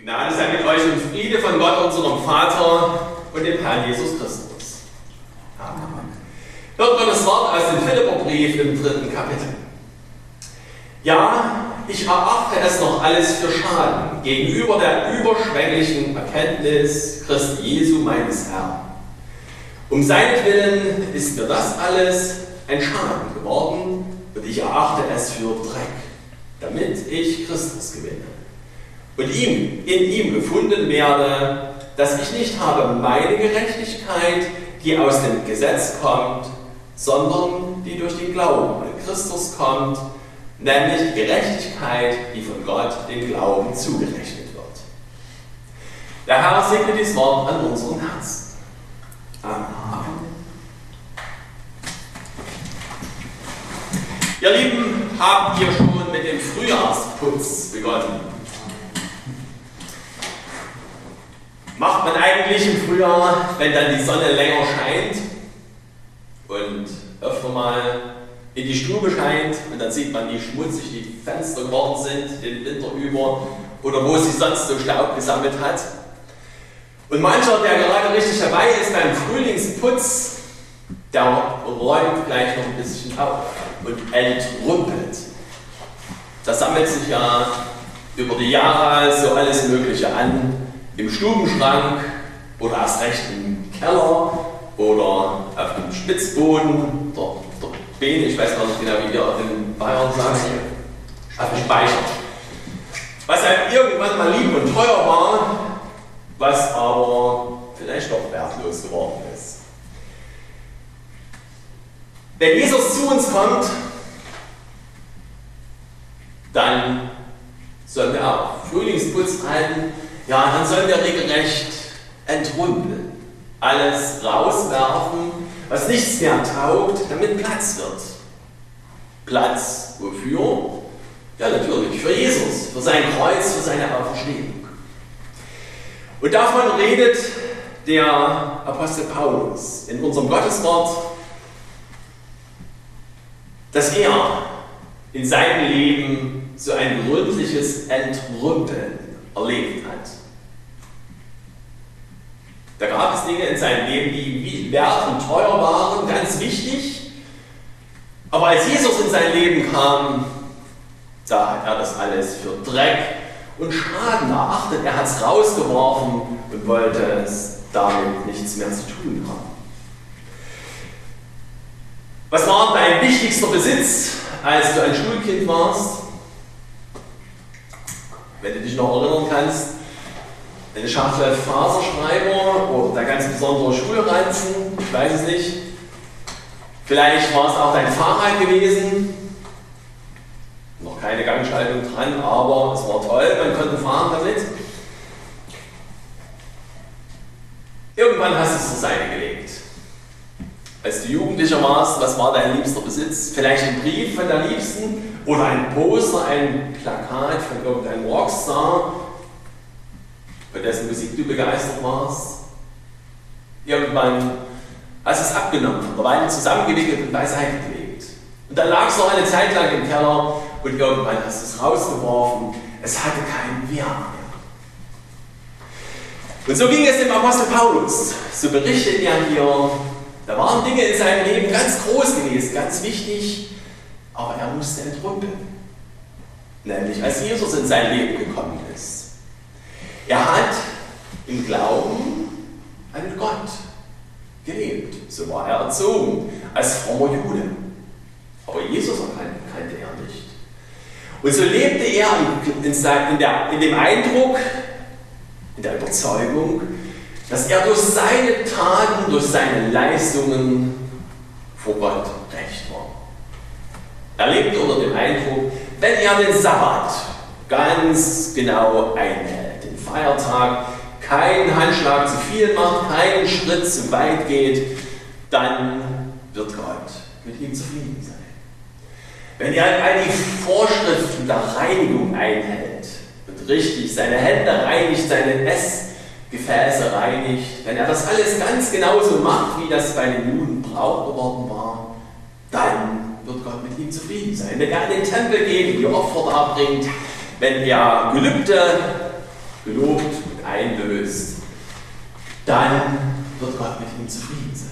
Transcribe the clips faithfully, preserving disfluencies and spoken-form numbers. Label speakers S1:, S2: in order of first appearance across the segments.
S1: Gnade sei mit euch und Friede von Gott, unserem Vater und dem Herrn Jesus Christus. Amen. Hört Gottes Wort aus dem Philipperbrief im dritten Kapitel. Ja, ich erachte es noch alles für Schaden gegenüber der überschwänglichen Erkenntnis Christi Jesu, meines Herrn. Um seinetwillen ist mir das alles ein Schaden geworden und ich erachte es für Dreck, damit ich Christus gewinne und ihm, in ihm gefunden werde, dass ich nicht habe meine Gerechtigkeit, die aus dem Gesetz kommt, sondern die durch den Glauben an Christus kommt, nämlich die Gerechtigkeit, die von Gott dem Glauben zugerechnet wird. Der Herr segne dieses Wort an unseren Herzen. Amen. Ihr Lieben, habt ihr schon mit dem Frühjahrsputz begonnen? Macht man eigentlich im Frühjahr, wenn dann die Sonne länger scheint und öfter mal in die Stube scheint und dann sieht man, wie schmutzig die Fenster geworden sind den Winter über oder wo sie sonst so Staub gesammelt hat. Und mancher, der gerade richtig dabei ist beim Frühlingsputz, der räumt gleich noch ein bisschen auf und entrumpelt. Da sammelt sich ja über die Jahre so alles Mögliche an, im Stubenschrank oder erst recht im Keller oder auf dem Spitzboden, der, der Beine, ich weiß gar nicht genau, wie ihr in Bayern sagt, auf dem Speicher. Was halt irgendwann mal lieb und teuer war, was aber vielleicht doch wertlos geworden ist. Wenn Jesus zu uns kommt, dann sollen wir auch Frühlingsputz halten, ja, dann sollen wir regelrecht entrumpeln, alles rauswerfen, was nichts mehr taugt, damit Platz wird. Platz wofür? Ja, natürlich für Jesus, für sein Kreuz, für seine Auferstehung. Und davon redet der Apostel Paulus in unserem Gotteswort, dass er in seinem Leben so ein gründliches Entrümpeln erlebt hat. Da gab es Dinge in seinem Leben, die wert und teuer waren, ganz wichtig. Aber als Jesus in sein Leben kam, da hat er das alles für Dreck und Schaden erachtet. Er hat es rausgeworfen und wollte es damit nichts mehr zu tun haben. Was war dein wichtigster Besitz, als du ein Schulkind warst? Wenn du dich noch erinnern kannst, eine Schachtel Faserschreiber oder der ganz besondere Schulranzen, ich weiß es nicht. Vielleicht war es auch dein Fahrrad gewesen. Noch keine Gangschaltung dran, aber es war toll, man konnte fahren damit. Irgendwann hast du es zur Seite gelegt. Als du Jugendlicher warst, was war dein liebster Besitz? Vielleicht ein Brief von der Liebsten oder ein Poster, ein Plakat von irgendeinem Rockstar, von dessen Musik du begeistert warst. Irgendwann hast du es abgenommen, von der Weile zusammengewickelt und beiseite gelegt. Und dann lag es noch eine Zeit lang im Keller und irgendwann hast du es rausgeworfen. Es hatte keinen Wert mehr. Und so ging es dem Apostel Paulus. So berichtet er hier, da waren Dinge in seinem Leben ganz groß gewesen, ganz wichtig, aber er musste entrümpeln. Nämlich als Jesus in sein Leben gekommen ist. Er hat im Glauben an Gott gelebt. So war er erzogen, als frommer Jude. Aber Jesus kannte er nicht. Und so lebte er in, sein, in, der, in dem Eindruck, in der Überzeugung, dass er durch seine Taten, durch seine Leistungen vor Gott recht war. Er lebte unter dem Eindruck, wenn er den Sabbat ganz genau einhält, den Feiertag, keinen Handschlag zu viel macht, keinen Schritt zu weit geht, dann wird Gott mit ihm zufrieden sein. Wenn er all die Vorschriften der Reinigung einhält und richtig seine Hände reinigt, seine Essgefäße reinigt, wenn er das alles ganz genauso macht, wie das bei den Juden Brauch geworden war, dann wird Gott mit ihm zufrieden sein. Wenn er in den Tempel geht und die Opfer darbringt, wenn er Gelübde gelobt und einlöst, dann wird Gott mit ihm zufrieden sein.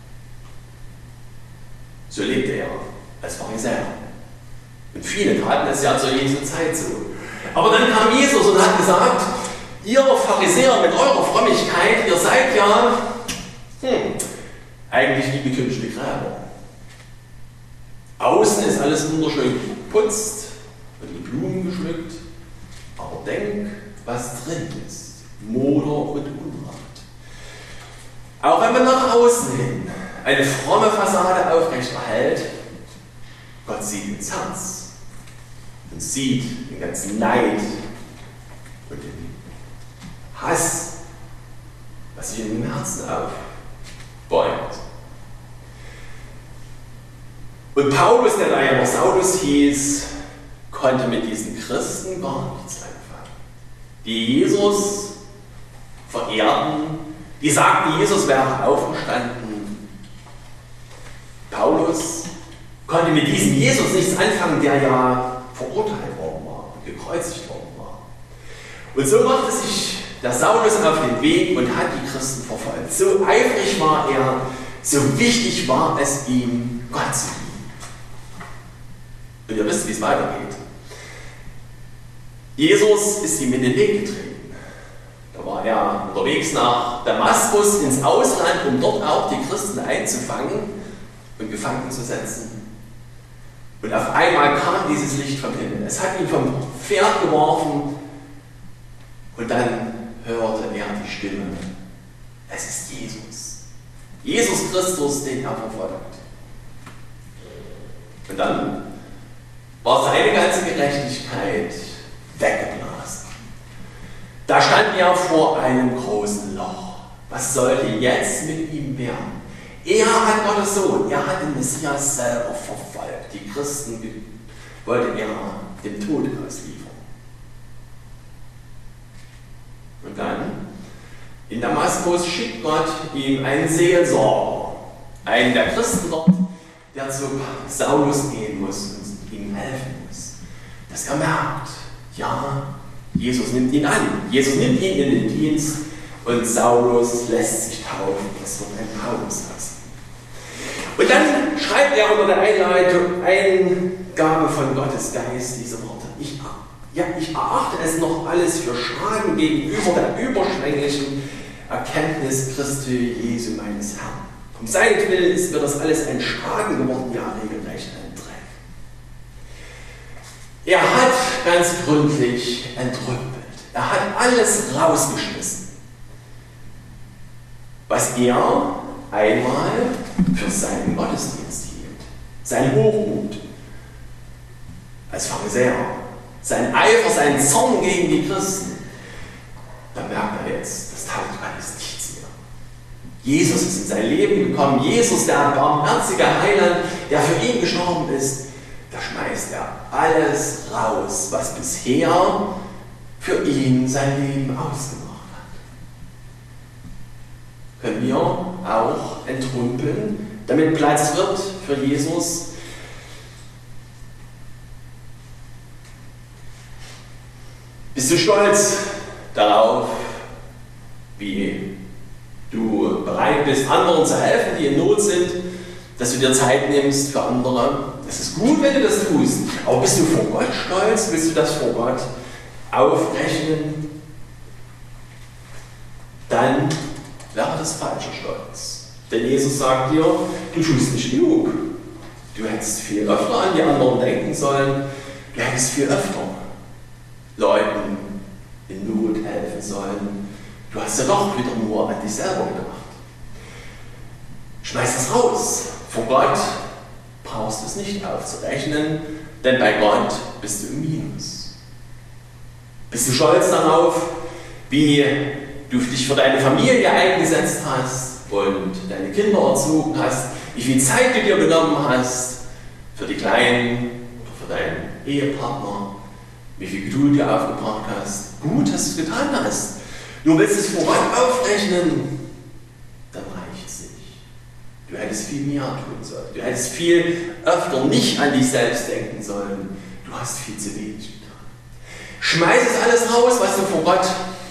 S1: So lebte er als Pharisäer. Und viele taten es ja zur Jesu Zeit so. Aber dann kam Jesus und hat gesagt, ihr Pharisäer mit eurer Frömmigkeit, ihr seid ja hm, eigentlich wie gekünschte Gräber. Außen ist alles wunderschön geputzt und mit Blumen geschmückt, aber denk, was drin ist. Moder und Unrat. Auch wenn man nach außen hin eine fromme Fassade aufrechterhält, Gott sieht ins Herz und sieht den ganzen Neid und den Hass, was sich in dem Herzen aufbäumt. Und Paulus, der da ja noch Saulus hieß, konnte mit diesen Christen gar nichts anfangen. Die Jesus verehrten, die sagten, Jesus wäre auferstanden. Paulus konnte mit diesem Jesus nichts anfangen, der ja verurteilt worden war und gekreuzigt worden war. Und so machte sich der Saulus auf den Weg und hat die Christen verfolgt. So eifrig war er, so wichtig war es ihm, Gott zu lieben. Und ihr wisst, wie es weitergeht. Jesus ist ihm in den Weg getreten. Da war er unterwegs nach Damaskus ins Ausland, um dort auch die Christen einzufangen und gefangen zu setzen. Und auf einmal kam dieses Licht vom Himmel. Es hat ihn vom Pferd geworfen und dann hörte er die Stimme. Es ist Jesus. Jesus Christus, den er verfolgt. Und dann war seine ganze Gerechtigkeit weggeblasen. Da stand er vor einem großen Loch. Was sollte jetzt mit ihm werden? Er hat Gottes Sohn, er hat den Messias selber verfolgt. Die Christen wollte er dem Tod ausliefern. Und dann, in Damaskus schickt Gott ihm einen Seelsorger, einen der Christen dort, der zu Saulus gehen muss und ihm helfen muss. Dass er merkt, ja, Jesus nimmt ihn an. Jesus nimmt ihn in den Dienst und Saulus lässt sich taufen. Das wird ein Paulus aus. Und dann schreibt er unter der Einleitung Eingabe von Gottes Geist diese Worte. Ich, ja, ich erachte es noch alles für Schaden gegenüber der überschwänglichen Erkenntnis Christi Jesu meines Herrn. Um seinetwillen ist mir das alles ein Schaden geworden, ja regelrecht ein Dreck. Er hat ganz gründlich entrümpelt. Er hat alles rausgeschmissen, was er einmal für seinen Gottesdienst hielt. Sein Hochmut als Pharisäer, sein Eifer, sein Zorn gegen die Christen. Da merkt er jetzt, das taugt alles nichts mehr. Jesus ist in sein Leben gekommen. Jesus, der barmherzige Heiland, der für ihn gestorben ist, da schmeißt er alles raus, was bisher für ihn sein Leben ausgemacht hat. Können wir auch entrümpeln, damit Platz wird für Jesus. Bist du stolz darauf, wie du bereit bist, anderen zu helfen, die in Not sind, dass du dir Zeit nimmst für andere? Das ist gut, wenn du das tust. Aber bist du vor Gott stolz? Willst du das vor Gott aufrechnen? Dann wäre das falscher Stolz. Denn Jesus sagt dir, du tust nicht genug. Du hättest viel öfter an die anderen denken sollen. Du hättest viel öfter Leuten in Not helfen sollen. Du hast ja doch wieder nur an dich selber gedacht. Schmeiß das raus. Vor Gott brauchst du es nicht aufzurechnen, denn bei Gott bist du im Minus. Bist du stolz darauf, wie du dich für deine Familie eingesetzt hast und deine Kinder erzogen hast, wie viel Zeit du dir genommen hast für die Kleinen oder für deinen Ehepartner, wie viel Geduld du aufgebracht hast, gut, dass du es getan hast. Nur willst du es vor Gott aufrechnen, dann reicht es nicht. Du hättest viel mehr tun sollen. Du hättest viel öfter nicht an dich selbst denken sollen. Du hast viel zu wenig getan. Schmeiß es alles raus, was du vor Gott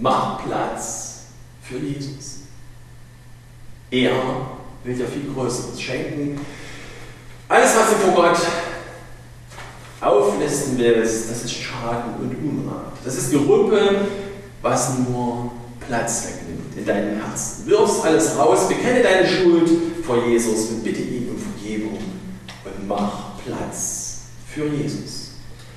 S1: mach Platz für Jesus. Er will dir viel Größeres schenken. Alles, was du vor Gott auflisten willst, das ist Schaden und Unrat. Das ist Gerümpel, was nur Platz wegnimmt in deinem Herzen. Wirfst alles raus, bekenne deine Schuld vor Jesus und bitte ihn um Vergebung und mach Platz für Jesus.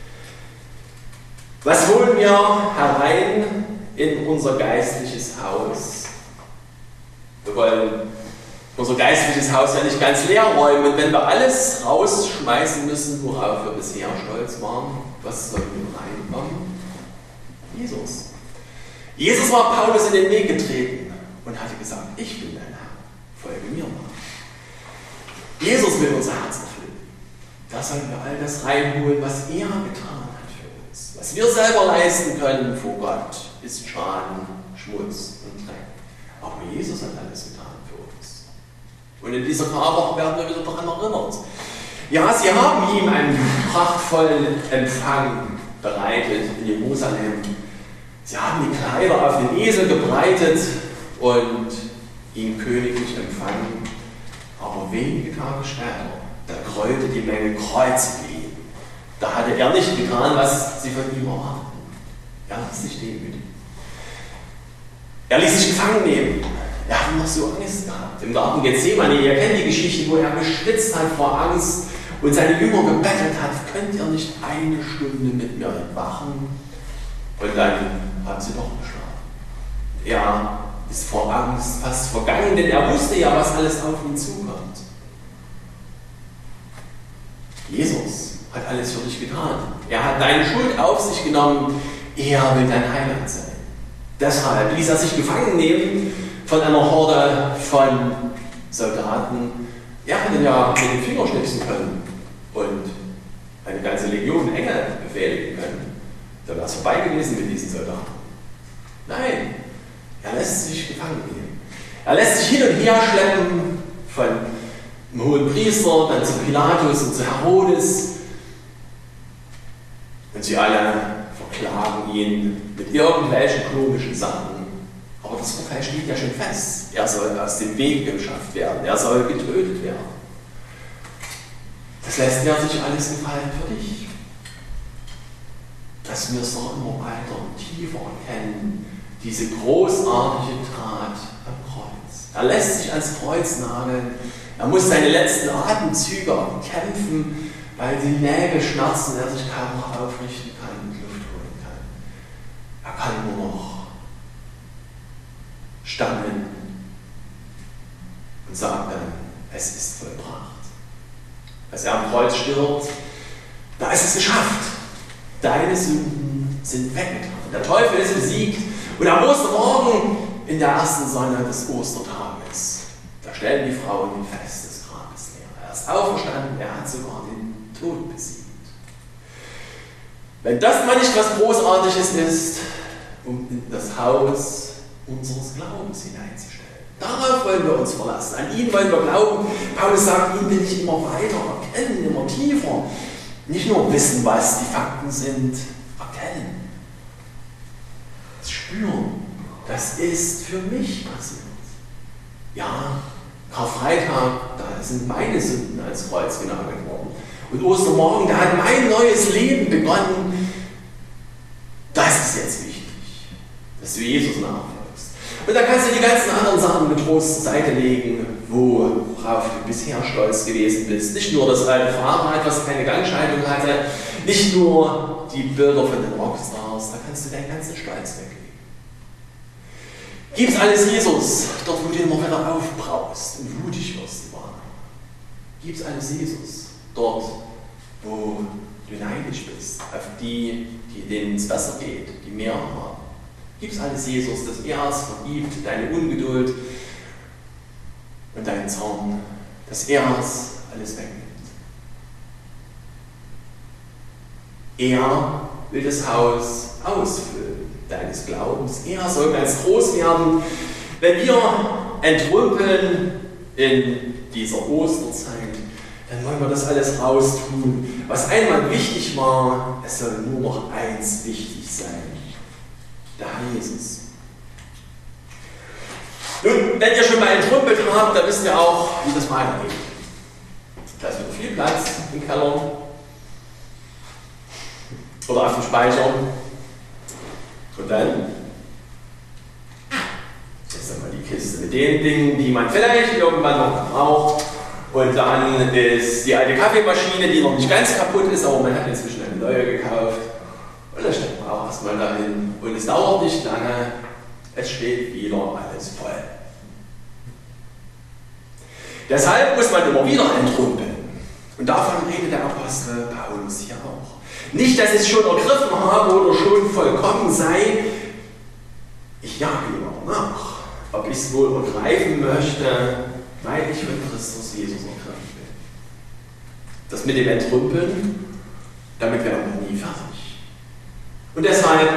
S1: Was holen wir herein in unser geistliches Haus? Wir wollen unser geistliches Haus ja nicht ganz leer räumen. Und wenn wir alles rausschmeißen müssen, worauf wir bisher stolz waren, was soll wir reinkommen? Jesus. Jesus war Paulus in den Weg getreten und hatte gesagt, ich bin dein Herr, folge mir mal. Jesus will unser Herz erfüllen. Da sollen wir all das reinholen, was er getan hat für uns. Was wir selber leisten können vor Gott, ist Schaden, Schmutz und Dreck. Aber Jesus hat alles getan für uns. Und in dieser Karwoche werden wir wieder daran erinnert. Ja, sie haben ihm einen prachtvollen Empfang bereitet in Jerusalem. Sie haben die Kleider auf den Esel gebreitet und ihn königlich empfangen. Aber wenige Tage später, da grollte die Menge, kreuzige ihn. Da hatte er nicht getan, was sie von ihm erwarteten. Er ließ sich demütigen. Er ließ sich gefangen nehmen. Er hat noch so Angst gehabt. Im Garten Gethsemane, ihr kennt die Geschichte, wo er geschwitzt hat vor Angst und seine Jünger gebettelt hat, könnt ihr nicht eine Stunde mit mir wachen? Und dann haben sie doch geschlafen. Er ist vor Angst fast vergangen, denn er wusste ja, was alles auf ihn zukommt. Jesus hat alles für dich getan. Er hat deine Schuld auf sich genommen. Er will dein Heiland sein. Deshalb ließ er sich gefangen nehmen von einer Horde von Soldaten. Er hätte ja mit den Fingern schnipsen können und eine ganze Legion Engel befehligen können. Da wäre es vorbei gewesen mit diesen Soldaten. Nein, er lässt sich gefangen nehmen. Er lässt sich hin und her schleppen von dem hohen Priester, dann zu Pilatus und zu Herodes. Und sie alle verklagen ihn mit irgendwelchen komischen Sachen. Aber das Urteil steht ja schon fest. Er soll aus dem Weg geschafft werden. Er soll getötet werden. Das lässt er sich alles gefallen für dich. Dass wir es noch immer weiter und tiefer erkennen, diese großartige Tat am Kreuz. Er lässt sich ans Kreuz nageln. Er muss seine letzten Atemzüge kämpfen, weil die Nägel schmerzen, er sich kaum noch aufrichten kann und Luft holen kann. Er kann nur noch stammeln und sagt dann, es ist vollbracht. Als er am Kreuz stirbt, da ist es geschafft. Deine Sünden sind weggetan. Der Teufel ist besiegt. Und am Ostermorgen in der ersten Sonne des Ostertages, da stellen die Frauen fest, das Grab ist leer. Er ist auferstanden, er hat sogar den Tod besiegt. Wenn das mal nicht was Großartiges ist, um in das Haus unseres Glaubens hineinzustellen. Darauf wollen wir uns verlassen. An ihn wollen wir glauben. Paulus sagt, ihn will ich immer weiter erkennen, immer tiefer. Nicht nur wissen, was die Fakten sind, erkennen. Das Spüren, das ist für mich passiert. Ja, Karfreitag, da sind meine Sünden ans Kreuz genagelt worden. Und Ostermorgen, da hat mein neues Leben begonnen. Das ist jetzt wichtig, dass du Jesus nachfolgst. Und da kannst du die ganzen anderen Sachen getrost zur Seite legen, worauf du bisher stolz gewesen bist. Nicht nur das alte Fahrrad, was keine Gangschaltung hatte, nicht nur die Bilder von den Rockstars, da kannst du deinen ganzen Stolz weglegen. Gib's alles Jesus, dort wo du immer wieder aufbraust und mutig wirst. Gib's alles Jesus, dort wo du neidisch bist, auf die, die denen es besser geht, die mehr haben. Gib's alles Jesus, dass er es vergibt, deine Ungeduld und deinen Zorn, dass er es alles wegnimmt. Er will das Haus ausfüllen, deines Glaubens. Er soll ganz groß werden. Wenn wir entrümpeln in dieser Osterzeit, dann wollen wir das alles raustun. Was einmal wichtig war, es soll nur noch eins wichtig sein. Der Herr Jesus. Nun, wenn ihr schon mal entrümpelt habt, dann wisst ihr auch, wie das weitergeht. Da ist wieder viel Platz im Keller oder auf dem Speicher. Und dann ist dann mal die Kiste mit den Dingen, die man vielleicht irgendwann noch braucht. Und dann ist die alte Kaffeemaschine, die noch nicht ganz kaputt ist, aber man hat inzwischen eine neue gekauft. Und da steckt man auch erstmal dahin. Und es dauert nicht lange, es steht wieder alles voll. Deshalb muss man immer wieder entrümpeln. Und davon redet der Apostel Paulus hier auch. Nicht, dass ich es schon ergriffen habe oder schon vollkommen sei. Ich jage immer nach, ob ich es wohl ergreifen möchte, weil ich von Christus Jesus ergriffen bin. Das mit dem Entrümpeln, damit werden wir nie fertig. Und deshalb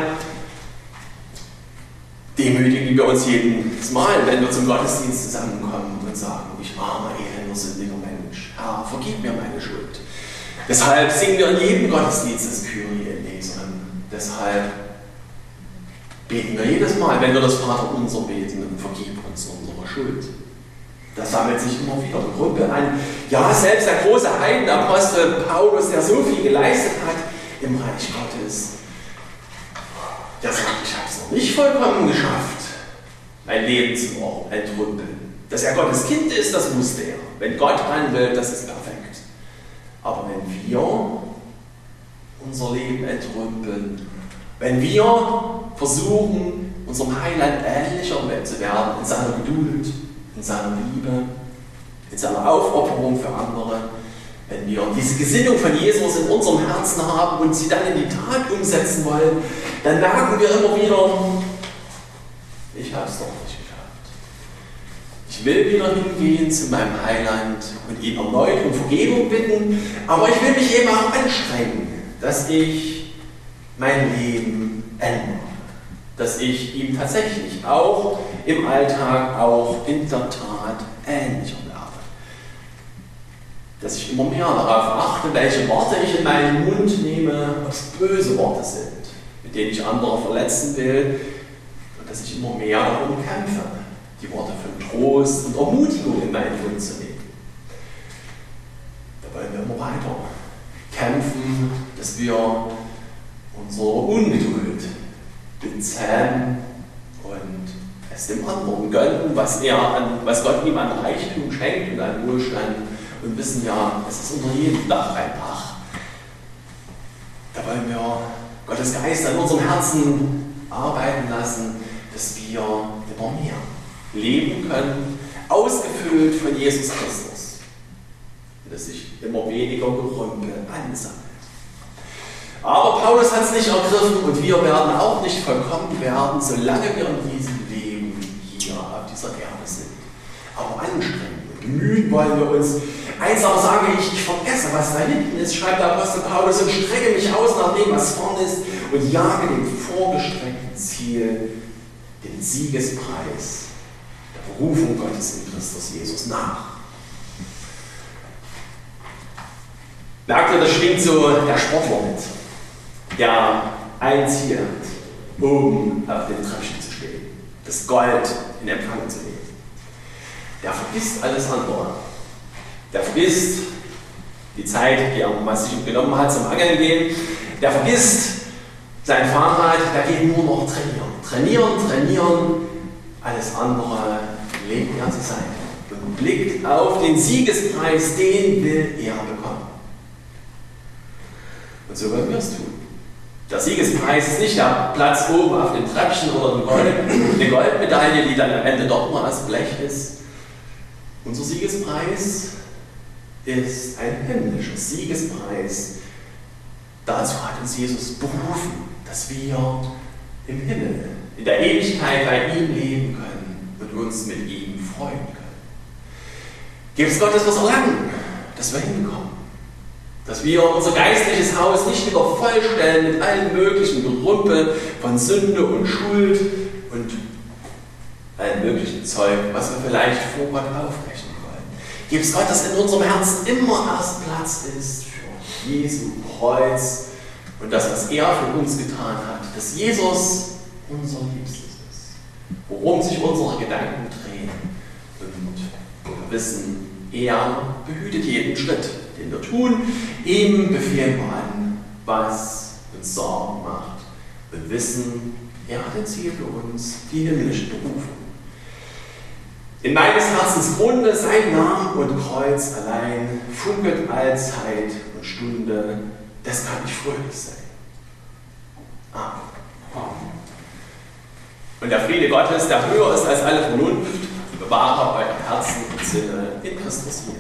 S1: demütigen wir uns jedes Mal, wenn wir zum Gottesdienst zusammenkommen und sagen, ich armer, elender, sündiger Mensch, Herr, vergib mir meine Schuld. Deshalb singen wir in jedem Gottesdienst das Kyrie-eleison. Deshalb beten wir jedes Mal, wenn wir das Vaterunser beten, und vergib uns unsere Schuld. Das sammelt sich immer wieder eine Gruppe an. Ja, selbst der große Heidenapostel Paulus, der so viel geleistet hat im Reich Gottes, der sagt, ich habe es noch nicht vollkommen geschafft, mein Leben zu entrümpeln. Dass er Gottes Kind ist, das wusste er. Wenn Gott handelt, das ist perfekt. Aber wenn wir unser Leben entrümpeln, wenn wir versuchen, unserem Heiland ähnlicher zu werden, in seiner Geduld, in seiner Liebe, in seiner Aufopferung für andere, wenn wir diese Gesinnung von Jesus in unserem Herzen haben und sie dann in die Tat umsetzen wollen, dann merken wir immer wieder, ich habe es doch nicht geschafft. Ich will wieder hingehen zu meinem Heiland und ihn erneut um Vergebung bitten, aber ich will mich eben auch anstrengen, dass ich mein Leben ändere. Dass ich ihm tatsächlich auch im Alltag, auch in der Tat ähnlicher werde. Dass ich immer mehr darauf achte, welche Worte ich in meinen Mund nehme, ob es böse Worte sind, mit denen ich andere verletzen will, und dass ich immer mehr darum kämpfe, die Worte von Trost und Ermutigung in meinen Mund zu nehmen. Da wollen wir immer weiter kämpfen, dass wir unsere Ungeduld bezähmen und es dem anderen gönnen, was, er an, was Gott ihm an Reichtum schenkt und an Wohlstand, und wissen ja, es ist unter jedem Dach ein Bach. Da wollen wir Gottes Geist an unserem Herzen arbeiten lassen, dass wir immer mehr leben können, ausgefüllt von Jesus Christus. Und dass sich immer weniger Gerümpel ansammelt. Aber Paulus hat es nicht ergriffen und wir werden auch nicht vollkommen werden, solange wir in diesem Leben hier auf dieser Erde sind. Aber anstrengen und bemühen wollen wir uns. Eins aber sage ich, ich vergesse, was da hinten ist, schreibt der Apostel Paulus, und strecke mich aus nach dem, was vorne ist, und jage dem vorgestreckten Ziel, den Siegespreis der Berufung Gottes in Christus Jesus nach. Merkt ihr, das schwingt so der Sportler mit, der ein Ziel hat, oben auf dem Treppchen zu stehen, das Gold in Empfang zu nehmen. Der vergisst alles andere. Der vergisst die Zeit, die er mal sich genommen hat zum Angeln gehen. Der vergisst sein Fahrrad, der geht nur noch trainieren. Trainieren, trainieren, alles andere legt er zur Seite und blickt auf den Siegespreis, den will er bekommen. Und so wollen wir es tun. Der Siegespreis ist nicht der Platz oben auf dem Treppchen oder eine, Gold, eine Goldmedaille, die dann am Ende doch nur aus Blech ist. Unser Siegespreis ist ein himmlischer Siegespreis. Dazu hat uns Jesus berufen, dass wir im Himmel, in der Ewigkeit bei ihm leben können und uns mit ihm freuen können. Gibt es Gottes was erlangen, dass wir hinkommen. Dass wir unser geistliches Haus nicht wieder vollstellen mit allen möglichen Gerümpel von Sünde und Schuld und allen möglichen Zeug, was wir vielleicht vor Gott aufrechnen wollen. Gibt es Gott, dass in unserem Herzen immer erst Platz ist für Jesu Kreuz und das, was er für uns getan hat, dass Jesus unser Liebstes ist, worum sich unsere Gedanken drehen. gehen. Und wir wissen, er behütet jeden Schritt, den wir tun. Ihm befehlen wir an, was uns Sorgen macht. Wir wissen, er hat ein Ziel für uns, die himmlische Berufung. In meines Herzens Grunde, sein Name und Kreuz allein funkelt Allzeit und Stunde, das kann nicht fröhlich sein. Amen. Und der Friede Gottes, der höher ist als alle Vernunft, bewahre euer Herzen und Sinne in Christus Jesus.